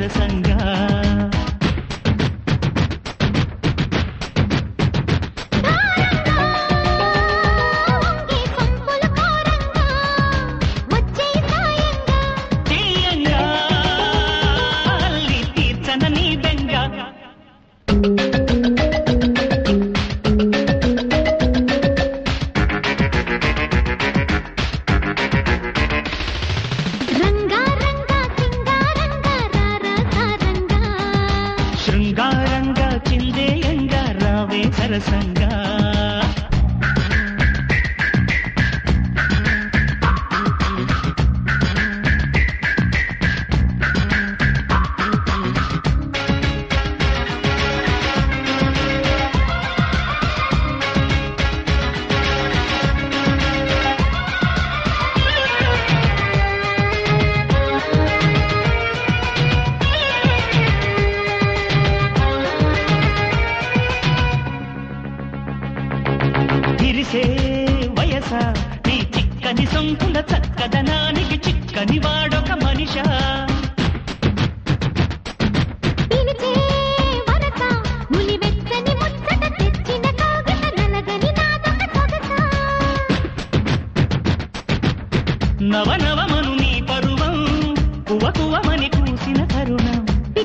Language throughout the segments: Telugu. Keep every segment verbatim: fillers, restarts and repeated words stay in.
సరసంగా శృంగారంగా చిందేయంగా రావే సరసంగా తిరిసే వయస నీ చిక్కని సొంకుల చక్కదనానికి చిక్కని వాడొక మనిషా నవనవమను నీ పరువం కువ కువమని కూసిన తరుణం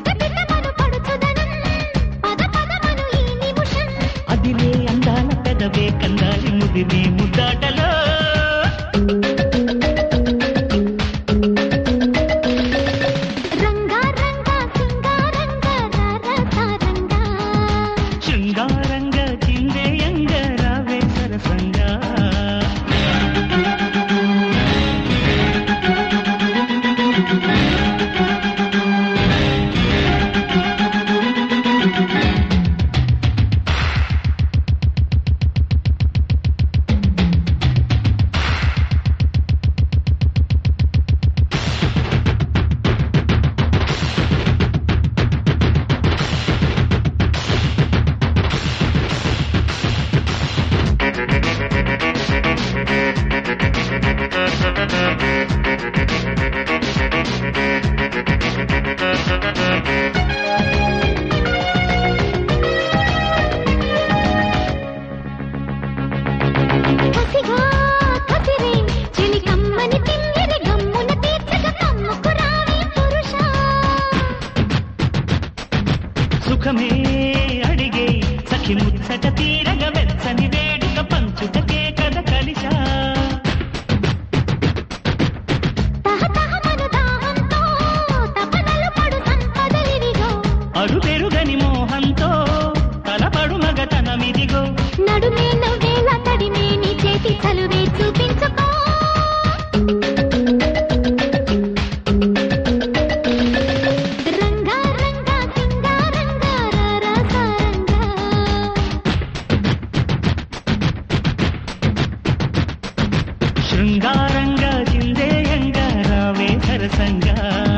అదిలే అందాల పెదవే కందాలి ముదిరే ముద్దాటలో శృంగారంగా చిందేయంగా రావే సరసంగా సుఖమే అడిగే సఖి ముచ్చట తీరగ వెచ్చని వేడుక పంచుటకే కథ కలిసా అడు పెరుగని మోహంతో తలపడు మగతనమిదిగో నడుమే నవ్వేల తడిమే నీ చేతి చలువే చూపించుకో శృంగారంగా చిందేయంగా రావే సరసంగా